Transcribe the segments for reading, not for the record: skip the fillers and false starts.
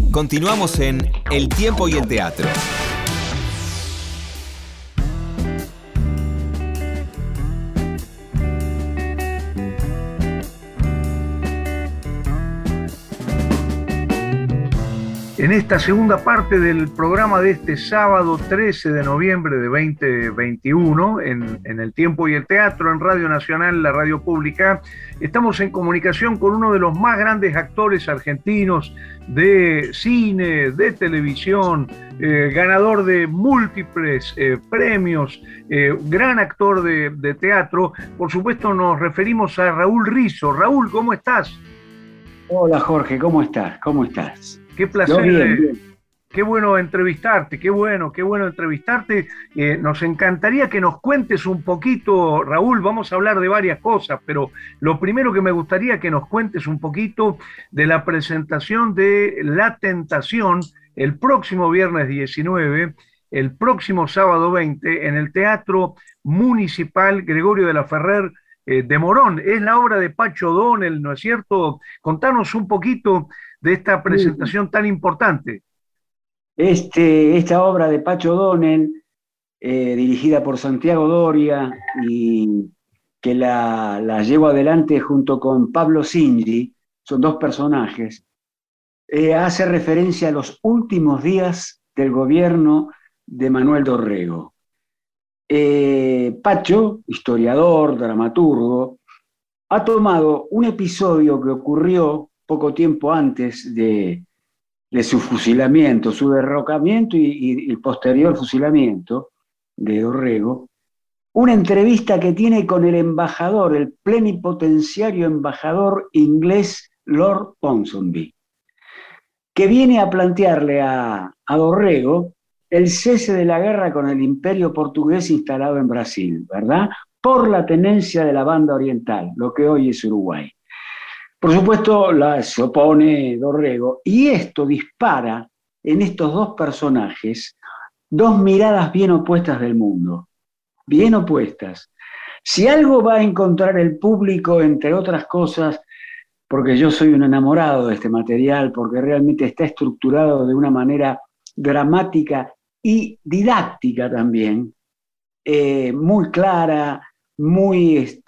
Continuamos en El tiempo y el teatro. En esta segunda parte del programa de este sábado 13 de noviembre de 2021, en El Tiempo y el Teatro, en Radio Nacional, la radio pública, estamos en comunicación con uno de los más grandes actores argentinos de cine, de televisión, ganador de múltiples premios, gran actor de teatro. Por supuesto, nos referimos a Raúl Rizzo. Raúl, ¿cómo estás? Hola Jorge, ¿cómo estás? ¿Cómo estás? Qué placer, bien. Qué bueno entrevistarte, qué bueno entrevistarte. Nos encantaría que nos cuentes un poquito, Raúl, vamos a hablar de varias cosas, pero lo primero que me gustaría que nos cuentes un poquito de la presentación de La Tentación el próximo viernes 19, el próximo sábado 20, en el Teatro Municipal Gregorio de la Ferrer de Morón. Es la obra de Pacho O'Donnell, ¿no es cierto? Contanos un poquito de esta presentación tan importante. Esta obra de Pacho O'Donnell, dirigida por Santiago Doria, y que la llevo adelante junto con Pablo Singi, son dos personajes, hace referencia a los últimos días del gobierno de Manuel Dorrego. Pacho, historiador, dramaturgo, ha tomado un episodio que ocurrió poco tiempo antes de su fusilamiento, su derrocamiento y el posterior fusilamiento de Dorrego, una entrevista que tiene con el embajador, el plenipotenciario embajador inglés Lord Ponsonby, que viene a plantearle a Dorrego el cese de la guerra con el imperio portugués instalado en Brasil, ¿verdad? Por la tenencia de la banda oriental, lo que hoy es Uruguay. Por supuesto, se opone Dorrego, y esto dispara en estos dos personajes dos miradas bien opuestas del mundo, bien opuestas. Si algo va a encontrar el público, entre otras cosas, porque yo soy un enamorado de este material, porque realmente está estructurado de una manera dramática y didáctica también, muy clara, muy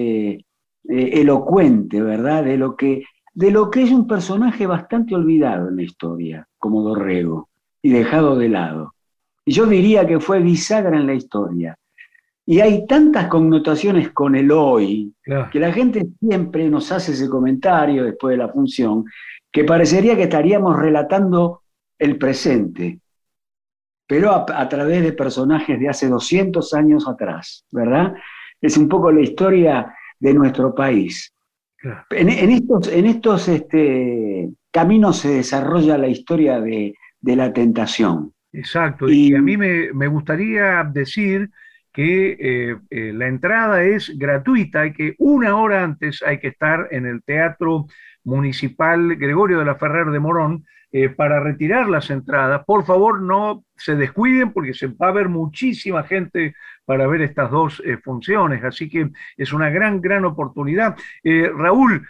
elocuente, ¿verdad? De lo que es un personaje bastante olvidado en la historia, como Dorrego, y dejado de lado. Y yo diría que fue bisagra en la historia. Y hay tantas connotaciones con el hoy, claro, que la gente siempre nos hace ese comentario después de la función, que parecería que estaríamos relatando el presente, pero a través de personajes de hace 200 años atrás, ¿verdad? Es un poco la historia de nuestro país. Claro. En estos caminos se desarrolla la historia de La Tentación. Exacto, y a mí me gustaría decir que la entrada es gratuita, una hora antes hay que estar en el Teatro Municipal Gregorio de la Ferrer de Morón para retirar las entradas. Por favor, no se descuiden porque se va a ver muchísima gente para ver estas dos funciones, así que es una gran oportunidad. Raúl,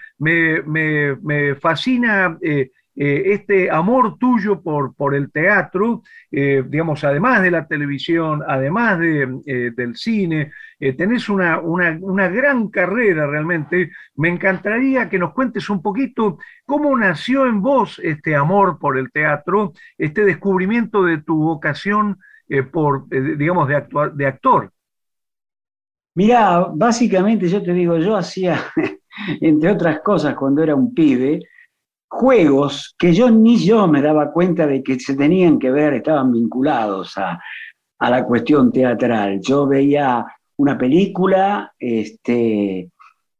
me fascina este amor tuyo por el teatro, digamos, además de la televisión, además del cine, tenés una gran carrera realmente. Me encantaría que nos cuentes un poquito cómo nació en vos este amor por el teatro, este descubrimiento de tu vocación digamos, de actor. Mirá, básicamente yo te digo, yo hacía, entre otras cosas, cuando era un pibe, juegos que ni yo me daba cuenta de que se tenían que ver, estaban vinculados a la cuestión teatral. Yo veía una película y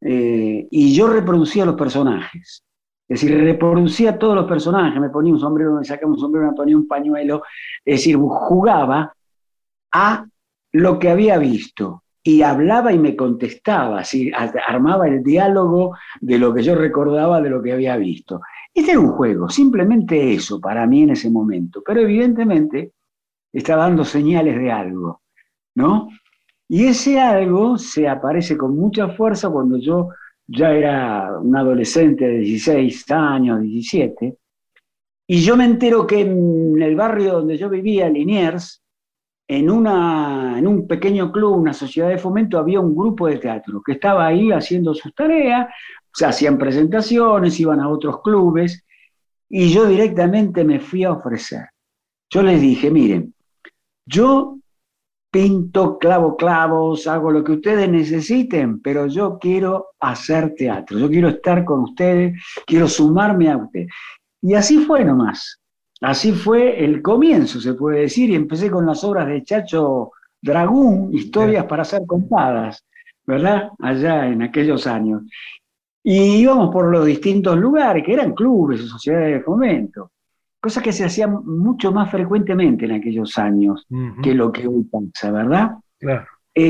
yo reproducía los personajes. Es decir, reproducía todos los personajes, me ponía un sombrero, me sacaba un sombrero, me ponía un pañuelo, es decir, jugaba a lo que había visto. Y hablaba y me contestaba, así, armaba el diálogo de lo que yo recordaba de lo que había visto. Este era un juego, simplemente eso para mí en ese momento, pero evidentemente estaba dando señales de algo, ¿no? Y ese algo se aparece con mucha fuerza cuando yo ya era un adolescente de 16 años, 17, Y yo me entero que en el barrio donde yo vivía, Liniers, en un pequeño club, una sociedad de fomento, había un grupo de teatro que estaba ahí haciendo sus tareas, se hacían presentaciones, iban a otros clubes, y yo directamente me fui a ofrecer. Yo les dije, miren, yo pinto, clavo clavos, hago lo que ustedes necesiten, pero yo quiero hacer teatro, yo quiero estar con ustedes, quiero sumarme a ustedes. Y así fue nomás. Así fue el comienzo, se puede decir, y empecé con las obras de Chacho Dragún, historias para ser contadas, ¿verdad? Allá en aquellos años. Y íbamos por los distintos lugares, que eran clubes o sociedades de fomento, cosa que se hacía mucho más frecuentemente en aquellos años que lo que hoy pasa, ¿verdad? Claro.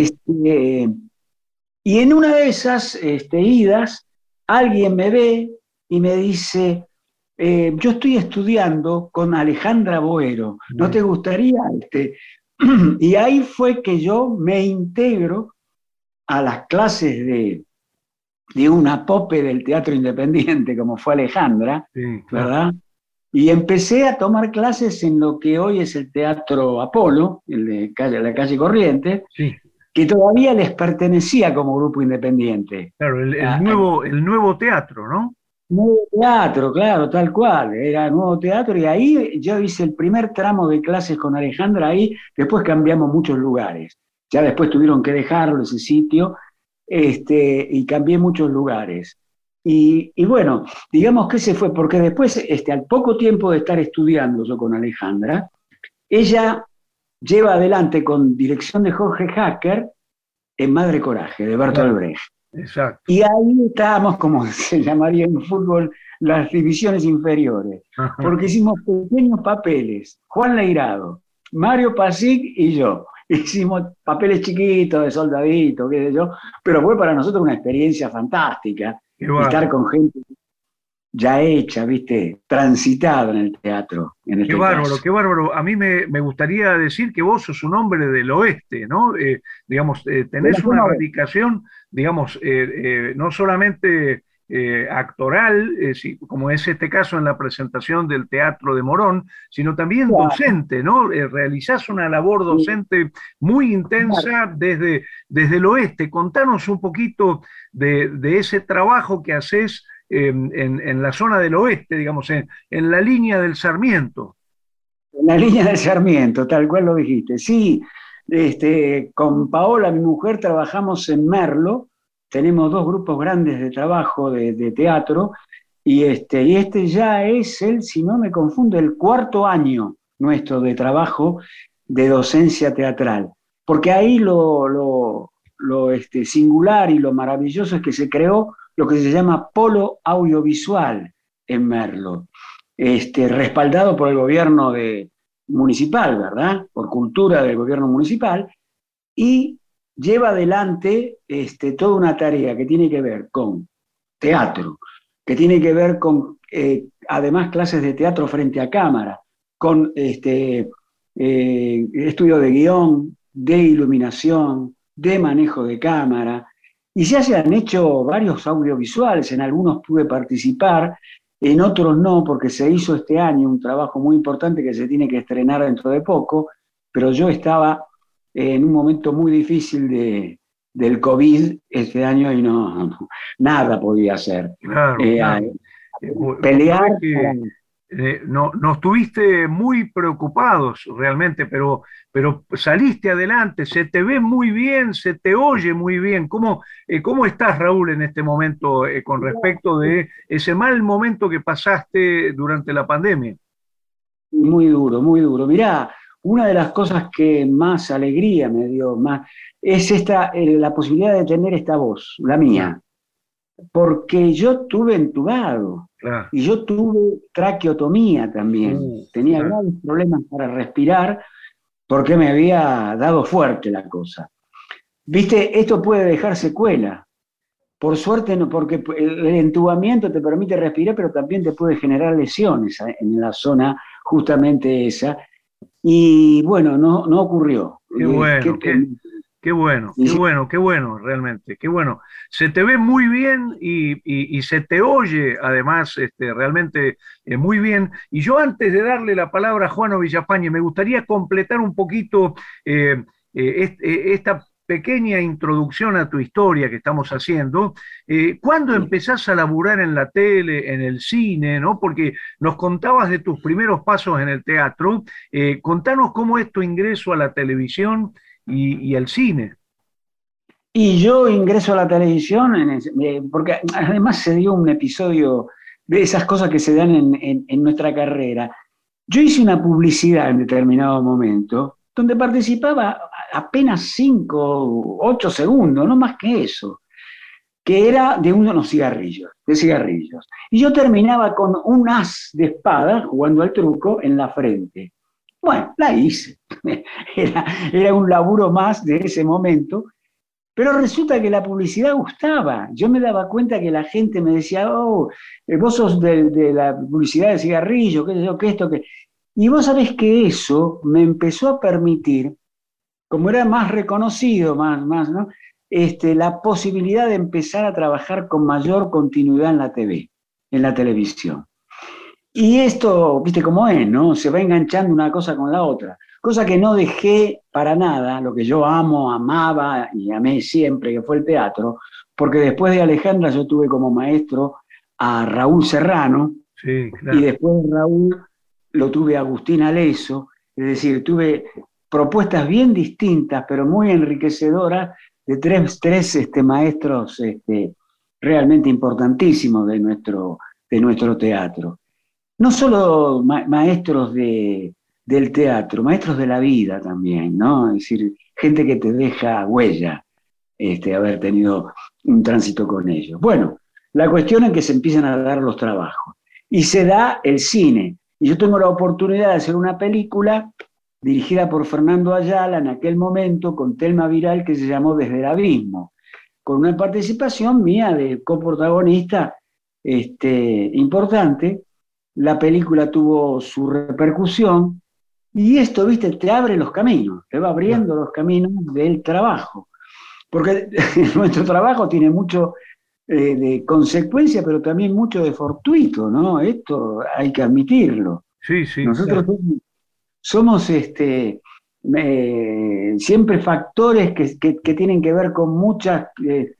Y en una de esas idas, alguien me ve y me dice, yo estoy estudiando con Alejandra Boero, ¿no te gustaría? Y ahí fue que yo me integro a las clases de una pope del teatro independiente, como fue Alejandra, Sí, ¿verdad? Y empecé a tomar clases en lo que hoy es el Teatro Apolo, la calle Corrientes, sí. que todavía les pertenecía como grupo independiente. Claro, el nuevo teatro, ¿no? Nuevo teatro, claro, tal cual, era nuevo teatro, y ahí yo hice el primer tramo de clases con Alejandra ahí, después cambiamos muchos lugares, ya después tuvieron que dejarlo ese sitio, y cambié muchos lugares. Y bueno, digamos que ese fue, porque después, al poco tiempo de estar estudiando yo con Alejandra, ella lleva adelante con dirección de Jorge Hacker en Madre Coraje, de Bertolt Brecht. Exacto. Y ahí estábamos, como se llamaría en fútbol, las divisiones inferiores, porque hicimos pequeños papeles, Juan Leirado, Mario Pasic y yo. Hicimos papeles chiquitos de soldadito, qué sé yo, pero fue para nosotros una experiencia fantástica, estar con gente ya hecha, ¿viste? Transitada en el teatro. Qué bárbaro, qué bárbaro. A mí me gustaría decir que vos sos un hombre del oeste, ¿no? Digamos, tenés una radicación, digamos, no solamente actoral, como es este caso en la presentación del Teatro de Morón, sino también docente, ¿no? Realizás una labor docente muy intensa desde el oeste. Contanos un poquito de ese trabajo que haces en la zona del oeste, digamos, en la línea del Sarmiento. En la línea del Sarmiento, tal cual lo dijiste. Sí, con Paola, mi mujer, trabajamos en Merlo, tenemos dos grupos grandes de trabajo de teatro, y este ya es si no me confundo, el cuarto año nuestro de trabajo de docencia teatral. Porque ahí lo singular y lo maravilloso es que se creó lo que se llama polo audiovisual en Merlo, respaldado por el gobierno municipal, ¿verdad? Por cultura del gobierno municipal, y lleva adelante toda una tarea que tiene que ver con teatro, que tiene que ver con, además, clases de teatro frente a cámara, con estudio de guión, de iluminación, de manejo de cámara, y ya se han hecho varios audiovisuales, en algunos pude participar, en otros no, porque se hizo este año un trabajo muy importante que se tiene que estrenar dentro de poco, pero yo estaba en un momento muy difícil del COVID este año y nada podía hacer. Claro, claro. Pelear. Nos estuviste muy preocupados realmente, pero saliste adelante, se te ve muy bien, se te oye muy bien. ¿Cómo estás, Raúl, en este momento con respecto de ese mal momento que pasaste durante la pandemia? Muy duro, muy duro. Mirá, una de las cosas que más alegría me dio, es la posibilidad de tener esta voz, la mía. Porque yo tuve entubado, claro, y yo tuve traqueotomía también. Tenía graves problemas para respirar porque me había dado fuerte la cosa. Viste, esto puede dejar secuela. Por suerte no, porque el entubamiento te permite respirar, pero también te puede generar lesiones en la zona justamente esa. Y bueno, no ocurrió. Qué bueno, qué qué bueno, Y qué sí, bueno, qué bueno, realmente, qué bueno. Se te ve muy bien y se te oye además realmente muy bien. Y yo antes de darle la palabra a Juano Villafañe, me gustaría completar un poquito esta pequeña introducción a tu historia que estamos haciendo. ¿Cuándo sí. empezás a laburar en la tele, en el cine, ¿no? Porque nos contabas de tus primeros pasos en el teatro. Contanos cómo es tu ingreso a la televisión y al cine. Y yo ingreso a la televisión, porque además se dio un episodio de esas cosas que se dan en nuestra carrera. Yo hice una publicidad en determinado momento donde participaba apenas 5, 8 segundos, no más que eso, que era de unos cigarrillos, de cigarrillos. Y yo terminaba con un as de espada jugando al truco en la frente. Bueno, la hice. Era un laburo más de ese momento, pero resulta que la publicidad gustaba. Yo me daba cuenta que la gente me decía, oh, vos sos de la publicidad de cigarrillos, qué sé yo, que esto, que... Y vos sabés que eso me empezó a permitir, como era más reconocido, ¿no? La posibilidad de empezar a trabajar con mayor continuidad en la TV, en la televisión. Y esto, viste cómo es, ¿no? Se va enganchando una cosa con la otra. Cosa que no dejé para nada, lo que yo amo, amaba y amé siempre, que fue el teatro, porque después de Alejandra yo tuve como maestro a Raúl Serrano, Sí, y claro. después de Raúl lo tuve a Agustín Aleso, es decir, tuve propuestas bien distintas, pero muy enriquecedoras, de tres maestros realmente importantísimos de nuestro teatro. No solo maestros del teatro, maestros de la vida también, ¿no? Es decir, gente que te deja huella, haber tenido un tránsito con ellos. Bueno, la cuestión es que se empiezan a dar los trabajos y se da el cine. Y yo tengo la oportunidad de hacer una película dirigida por Fernando Ayala en aquel momento con Telma Viral que se llamó Desde el Abismo, con una participación mía de coprotagonista importante. La película tuvo su repercusión y esto, viste, te abre los caminos, te va Claro. abriendo los caminos del trabajo. Porque nuestro trabajo tiene mucho de consecuencia, pero también mucho de fortuito, ¿no? Esto hay que admitirlo. Sí, sí, Nosotros claro. somos siempre factores que tienen que ver con muchas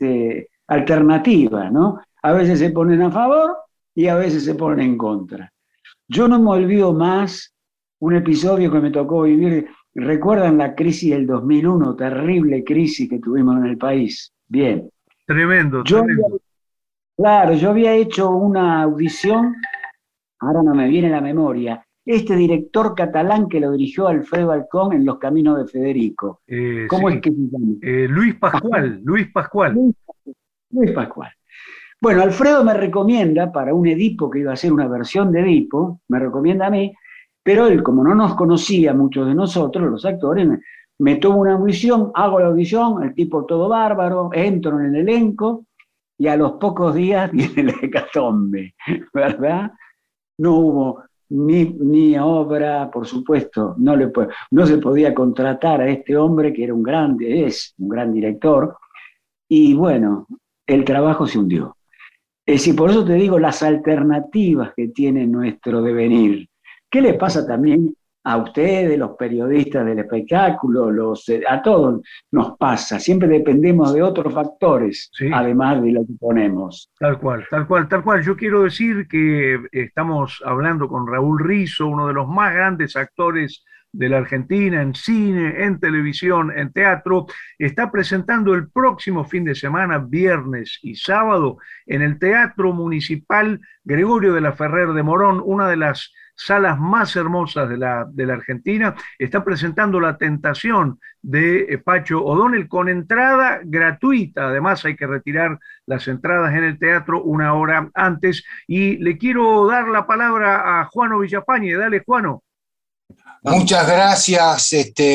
alternativas, ¿no? A veces se ponen a favor y a veces se ponen en contra. Yo no me olvido más un episodio que me tocó vivir. ¿Recuerdan la crisis del 2001? Terrible crisis que tuvimos en el país. Bien. Tremendo, Yo, tremendo. claro, yo había hecho una audición, ahora no me viene a la memoria, este director catalán que lo dirigió Alfredo Alcón en Los Caminos de Federico. ¿Cómo es Sí. que se llama? Luis Pascual. Pascual, Luis Pascual. Luis, Luis Pascual. Bueno, Alfredo me recomienda para un Edipo que iba a ser una versión de Edipo, me recomienda a mí, pero él, como no nos conocía muchos de nosotros, los actores, me tomo una audición, hago la audición, el tipo todo bárbaro, entro en el elenco y a los pocos días viene la hecatombe, ¿verdad? No hubo ni obra, por supuesto, no se podía contratar a este hombre que era es un gran director, y bueno, el trabajo se hundió. Es decir, por eso te digo las alternativas que tiene nuestro devenir. ¿Qué les pasa también a ustedes, los periodistas del espectáculo? A todos nos pasa. Siempre dependemos de otros factores, Sí, además de lo que ponemos. tal cual, tal cual, tal cual. Yo quiero decir que estamos hablando con Raúl Rizzo, uno de los más grandes actores de la Argentina en cine, en televisión, en teatro. Está presentando el próximo fin de semana, viernes y sábado, en el Teatro Municipal Gregorio de la Ferrer de Morón, una de las salas más hermosas de la Argentina. Está presentando La Tentación de Pacho O'Donnell con entrada gratuita. Además, hay que retirar las entradas en el teatro una hora antes. Y le quiero dar la palabra a Juano Villafañe. Dale, Juano. Muchas gracias,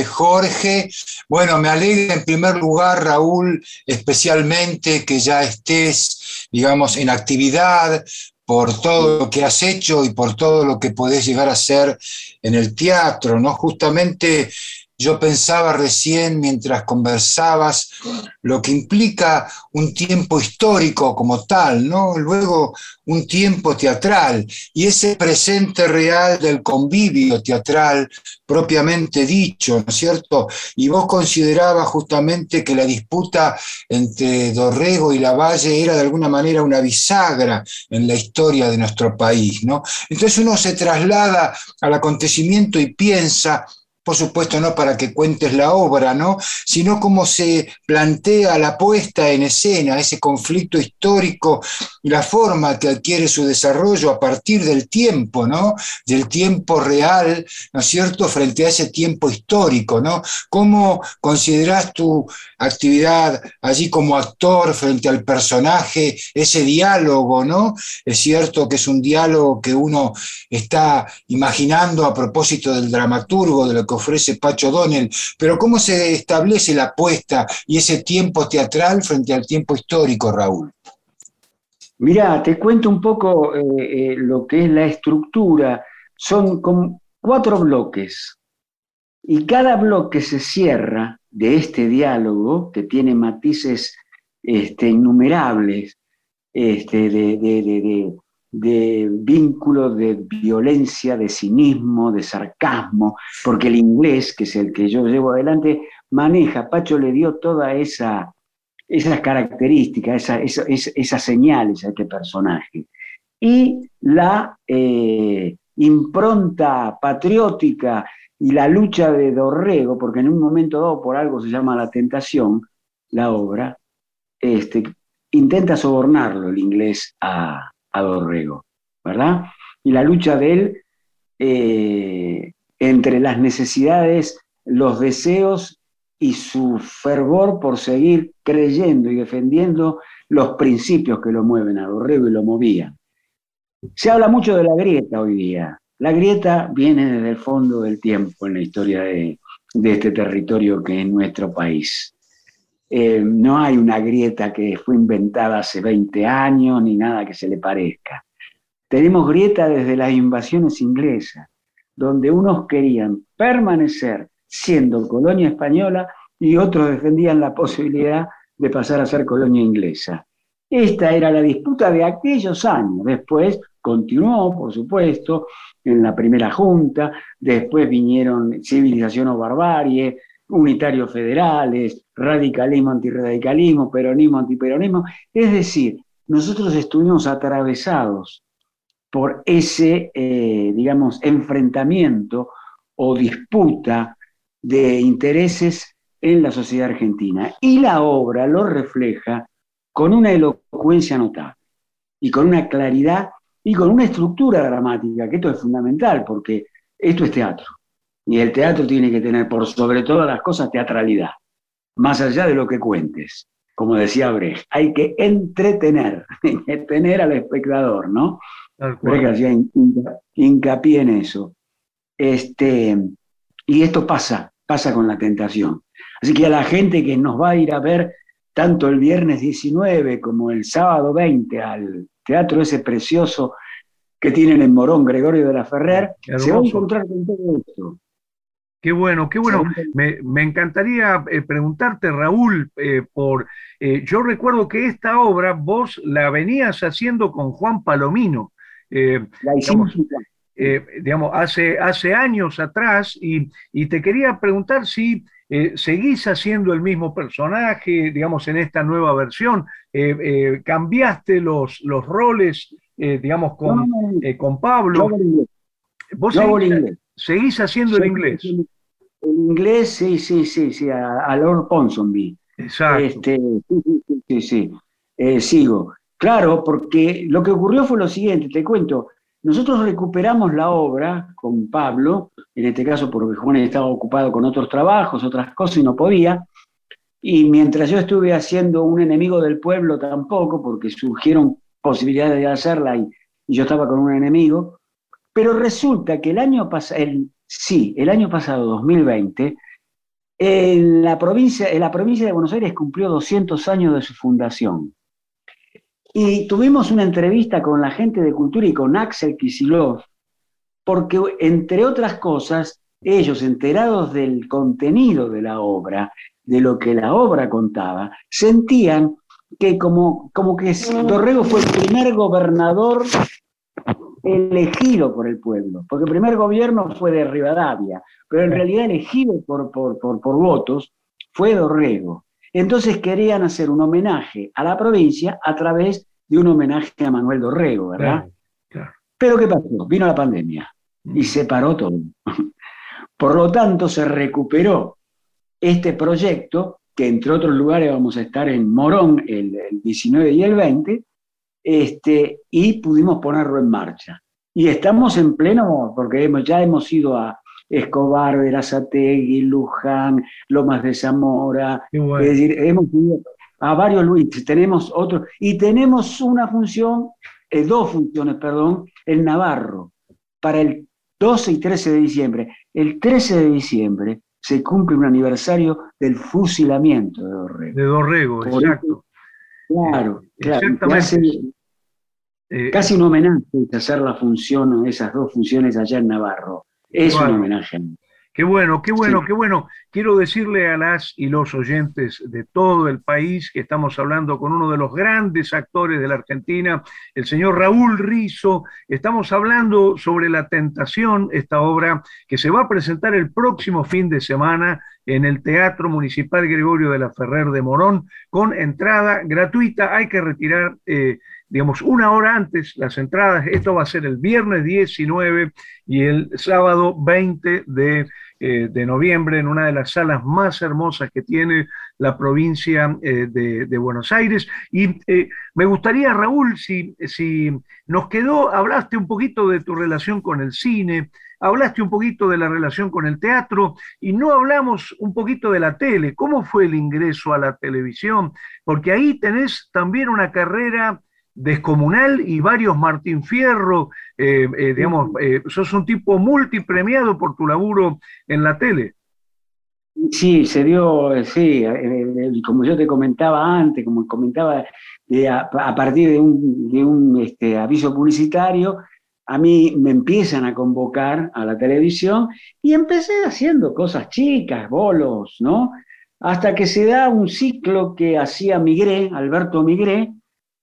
Jorge. Bueno, me alegra en primer lugar, Raúl, especialmente que ya estés, digamos, en actividad por todo lo que has hecho y por todo lo que podés llegar a hacer en el teatro, ¿no? Justamente yo pensaba recién mientras conversabas lo que implica un tiempo histórico como tal, ¿no? Luego un tiempo teatral y ese presente real del convivio teatral propiamente dicho, ¿no es cierto? Y vos considerabas justamente que la disputa entre Dorrego y Lavalle era de alguna manera una bisagra en la historia de nuestro país, ¿no? Entonces uno se traslada al acontecimiento y piensa, por supuesto no para que cuentes la obra, ¿no? Sino cómo se plantea la puesta en escena, ese conflicto histórico y la forma que adquiere su desarrollo a partir del tiempo, ¿no? Del tiempo real, ¿no es cierto?, frente a ese tiempo histórico, ¿no? ¿Cómo considerás tu actividad allí como actor frente al personaje, ese diálogo, ¿no? Es cierto que es un diálogo que uno está imaginando a propósito del dramaturgo, de lo que ofrece Pacho O'Donnell, pero ¿cómo se establece la apuesta y ese tiempo teatral frente al tiempo histórico, Raúl? Mirá, te cuento un poco lo que es la estructura. Son como 4 bloques y cada bloque se cierra de este diálogo que tiene matices innumerables de vínculos, de violencia, de cinismo, de sarcasmo, porque el inglés, que es el que yo llevo adelante, maneja, Pacho le dio toda esas características, esas señales a este personaje. Y la impronta patriótica y la lucha de Dorrego, porque en un momento dado, por algo se llama La Tentación, la obra, intenta sobornarlo el inglés a Dorrego, ¿verdad? Y la lucha de él entre las necesidades, los deseos y su fervor por seguir creyendo y defendiendo los principios que lo mueven a Dorrego y lo movían. Se habla mucho de la grieta hoy día. La grieta viene desde el fondo del tiempo en la historia de este territorio que es nuestro país. No hay una grieta que fue inventada hace 20 años ni nada que se le parezca. Tenemos grieta desde las invasiones inglesas, donde unos querían permanecer siendo colonia española y otros defendían la posibilidad de pasar a ser colonia inglesa. Esta era la disputa de aquellos años. Después continuó, por supuesto, en la primera junta, después vinieron civilización o barbarie, unitarios federales, radicalismo, antirradicalismo, peronismo, antiperonismo. Es decir, nosotros estuvimos atravesados por ese, enfrentamiento o disputa de intereses en la sociedad argentina. Y la obra lo refleja con una elocuencia notable y con una claridad y con una estructura dramática, que esto es fundamental porque esto es teatro. Y el teatro tiene que tener, por sobre todas las cosas, teatralidad, más allá de lo que cuentes. Como decía Brecht, hay que entretener, tener al espectador, ¿no? Brecht hacía hincapié en eso. Y esto pasa con La Tentación. Así que a la gente que nos va a ir a ver tanto el viernes 19 como el sábado 20 al teatro ese precioso que tienen en Morón, Gregorio de la Ferrer, se va a encontrar con todo esto. Qué bueno, qué bueno. Me encantaría preguntarte, Raúl, yo recuerdo que esta obra vos la venías haciendo con Juan Palomino. La hicimos digamos, hace años atrás, y te quería preguntar si seguís haciendo el mismo personaje, digamos, en esta nueva versión. ¿Cambiaste los roles, digamos, con Pablo? ¿Vos seguís haciendo el inglés? El inglés, sí, a Lord Ponsonby. Exacto. Sí. Sigo. Claro, porque lo que ocurrió fue lo siguiente, te cuento. Nosotros recuperamos la obra con Pablo, en este caso porque Juan estaba ocupado con otros trabajos, otras cosas y no podía. Y mientras yo estuve haciendo Un enemigo del pueblo tampoco, porque surgieron posibilidades de hacerla y yo estaba con un enemigo. Pero resulta que el año pasado, 2020, la provincia de Buenos Aires cumplió 200 años de su fundación. Y tuvimos una entrevista con la gente de cultura y con Axel Kicillof, porque, entre otras cosas, ellos, enterados del contenido de la obra, de lo que la obra contaba, sentían que como que Dorrego fue el primer gobernador elegido por el pueblo, porque el primer gobierno fue de Rivadavia, pero en realidad elegido por votos fue Dorrego. Entonces querían hacer un homenaje a la provincia a través de un homenaje a Manuel Dorrego, ¿verdad? Claro, claro. Pero ¿qué pasó? Vino la pandemia y se paró todo. Por lo tanto, se recuperó este proyecto, que entre otros lugares vamos a estar en Morón el 19 y el 20, y pudimos ponerlo en marcha. Y estamos en pleno, porque ya hemos ido a Escobar, Verazategui, Luján, Lomas de Zamora, Bueno. es decir, hemos ido a varios lugares, tenemos otros, y tenemos una función, dos funciones, perdón, en Navarro, para el 12 y 13 de diciembre. El 13 de diciembre se cumple un aniversario del fusilamiento de Dorrego. De Dorrego, Por exacto. Claro, Exactamente. Casi un homenaje hacer la función, esas dos funciones allá en Navarro. Es un homenaje. Qué bueno, qué bueno, Sí. qué bueno. Quiero decirle a las y los oyentes de todo el país que estamos hablando con uno de los grandes actores de la Argentina, el señor Raúl Rizzo. Estamos hablando sobre La Tentación, esta obra que se va a presentar el próximo fin de semana en el Teatro Municipal Gregorio de la Ferrer de Morón, con entrada gratuita. Hay que retirar, digamos, una hora antes las entradas. Esto va a ser el viernes 19 y el sábado 20 de noviembre en una de las salas más hermosas que tiene la provincia de Buenos Aires. Y me gustaría, Raúl, si nos quedó, hablaste un poquito de tu relación con el cine, hablaste un poquito de la relación con el teatro y no hablamos un poquito de la tele. ¿Cómo fue el ingreso a la televisión? Porque ahí tenés también una carrera descomunal y varios Martín Fierro, digamos, sos un tipo multipremiado por tu laburo en la tele. Sí, se dio, sí, como yo te comentaba antes, como comentaba, a partir de un aviso publicitario, a mí me empiezan a convocar a la televisión y empecé haciendo cosas chicas, bolos, ¿no? Hasta que se da un ciclo que hacía Migré, Alberto Migré,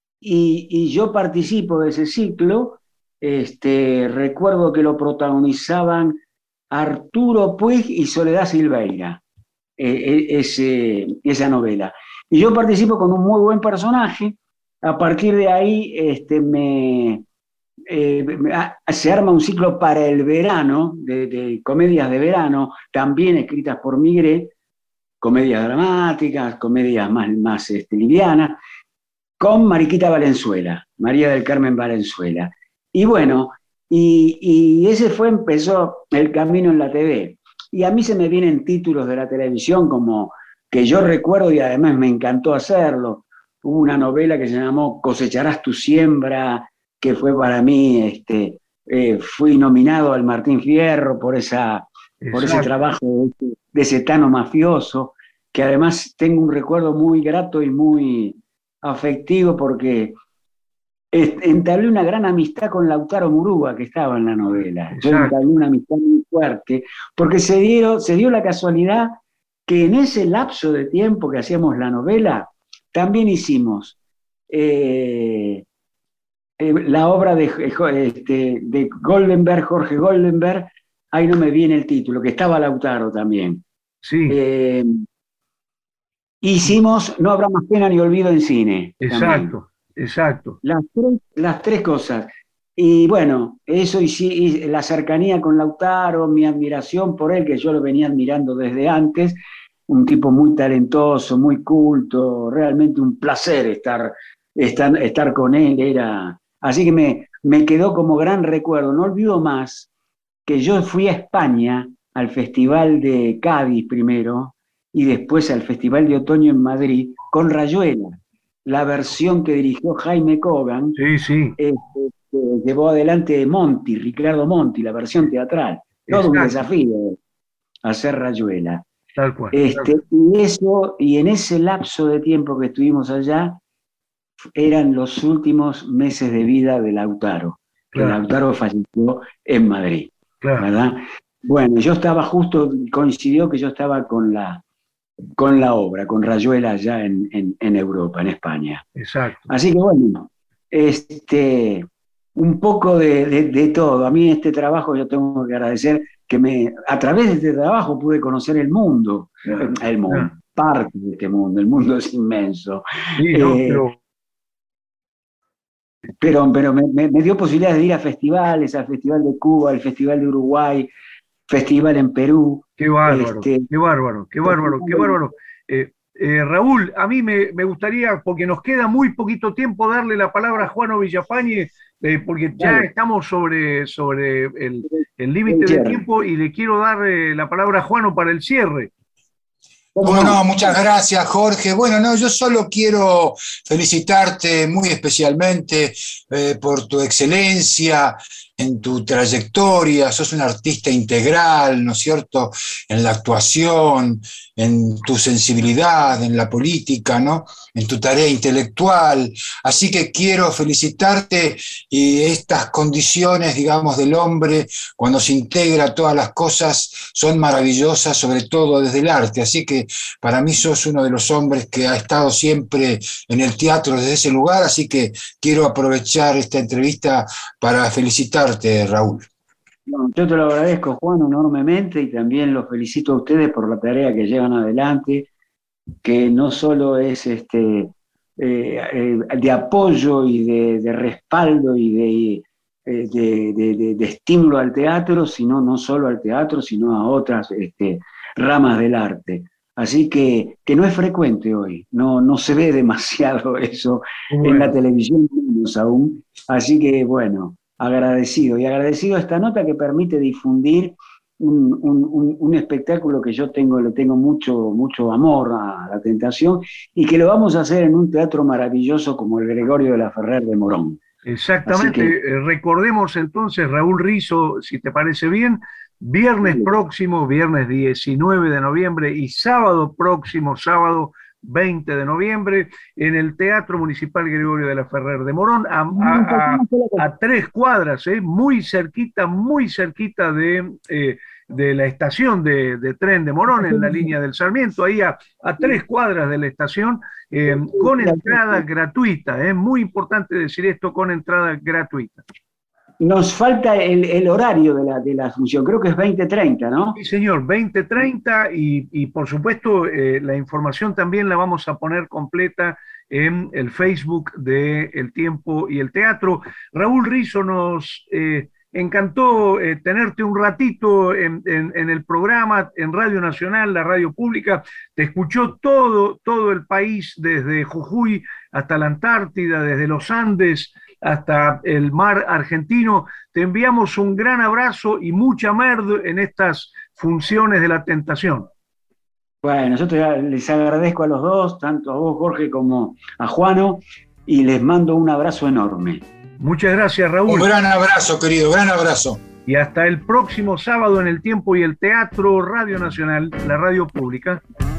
y yo participo de ese ciclo. Recuerdo que lo protagonizaban Arturo Puig y Soledad Silveira, esa novela. Y yo participo con un muy buen personaje. A partir de ahí se arma un ciclo para el verano, de comedias de verano, también escritas por Migré, comedias dramáticas, comedias más livianas, con Mariquita Valenzuela, María del Carmen Valenzuela. Y bueno, y ese empezó el camino en la TV. Y a mí se me vienen títulos de la televisión como que yo recuerdo y además me encantó hacerlo. Hubo una novela que se llamó Cosecharás tu siembra, que fue para mí, fui nominado al Martín Fierro por ese trabajo de ese Tano mafioso, que además tengo un recuerdo muy grato y muy afectivo porque entablé una gran amistad con Lautaro Murúa, que estaba en la novela. Yo entablé una amistad muy fuerte, porque se dio la casualidad que en ese lapso de tiempo que hacíamos la novela, también hicimos la obra de Goldenberg, Jorge Goldenberg, ahí no me viene el título, que estaba Lautaro también. Sí. Hicimos No habrá más pena ni olvido en cine. Exacto, también. Exacto. Las tres cosas. Y bueno, eso y la cercanía con Lautaro, mi admiración por él, que yo lo venía admirando desde antes, un tipo muy talentoso, muy culto, realmente un placer estar con él. Así que me quedó como gran recuerdo. No olvido más que yo fui a España, al Festival de Cádiz primero, y después al Festival de Otoño en Madrid, con Rayuela, la versión que dirigió Jaime Kogan, sí. Llevó adelante Ricardo Monti, la versión teatral. Todo un desafío hacer Rayuela. Tal cual. Y en ese lapso de tiempo que estuvimos allá, eran los últimos meses de vida de Lautaro. Claro. Que Lautaro falleció en Madrid. Claro. ¿Verdad? Bueno, yo estaba justo, coincidió que yo estaba con la obra, con Rayuela allá en Europa, en España. Exacto. Así que bueno, un poco de todo. A mí este trabajo yo tengo que agradecer que a través de este trabajo pude conocer el mundo, parte de este mundo, el mundo es inmenso. Sí, no, pero me dio posibilidades de ir a festivales, al Festival de Cuba, al Festival de Uruguay, festival en Perú. Qué bárbaro, qué bárbaro, qué bárbaro, qué bárbaro. Raúl, a mí me gustaría, porque nos queda muy poquito tiempo, darle la palabra a Juano Villafañe, porque ya estamos sobre el límite de tiempo y le quiero dar la palabra a Juano para el cierre. Bueno, muchas gracias, Jorge. Bueno, no, yo solo quiero felicitarte muy especialmente por tu excelencia en tu trayectoria. Sos un artista integral, ¿no es cierto?, en la actuación, en tu sensibilidad, en la política, ¿no?, en tu tarea intelectual. Así que quiero felicitarte, y estas condiciones, digamos, del hombre, cuando se integra a todas las cosas, son maravillosas, sobre todo desde el arte. Así que para mí sos uno de los hombres que ha estado siempre en el teatro desde ese lugar, así que quiero aprovechar esta entrevista para felicitarte, Raúl. Yo te lo agradezco, Juan, enormemente, y también los felicito a ustedes por la tarea que llevan adelante, que no solo es de apoyo y de respaldo y de estímulo al teatro, sino no solo al teatro, sino a otras ramas del arte. Así que no es frecuente hoy, no se ve demasiado eso en la televisión, menos aún. Así que bueno, agradecido a esta nota que permite difundir un espectáculo que yo le tengo mucho amor a La Tentación, y que lo vamos a hacer en un teatro maravilloso como el Gregorio de la Ferrer de Morón. Exactamente. Recordemos entonces, Raúl Rizzo, si te parece bien, viernes próximo, viernes 19 de noviembre, y sábado próximo, sábado 20 de noviembre, en el Teatro Municipal Gregorio de la Ferrer de Morón, a 3 cuadras, muy cerquita de la estación de tren de Morón, en la línea del Sarmiento, ahí a 3 cuadras de la estación, con entrada gratuita. Es muy importante decir esto, con entrada gratuita. Nos falta el horario de la función, creo que es 20:30, ¿no? Sí, señor, 20:30, y por supuesto la información también la vamos a poner completa en el Facebook de El Tiempo y el Teatro. Raúl Rizzo, nos encantó tenerte un ratito en el programa, en Radio Nacional, la radio pública. Te escuchó todo el país, desde Jujuy hasta la Antártida, desde los Andes hasta el mar argentino. Te enviamos un gran abrazo y mucha merda en estas funciones de La Tentación. Bueno, yo les agradezco a los dos, tanto a vos, Jorge, como a Juano, y les mando un abrazo enorme. Muchas gracias, Raúl. Un gran abrazo, querido, gran abrazo. Y hasta el próximo sábado en El Tiempo y el Teatro, Radio Nacional, la radio pública.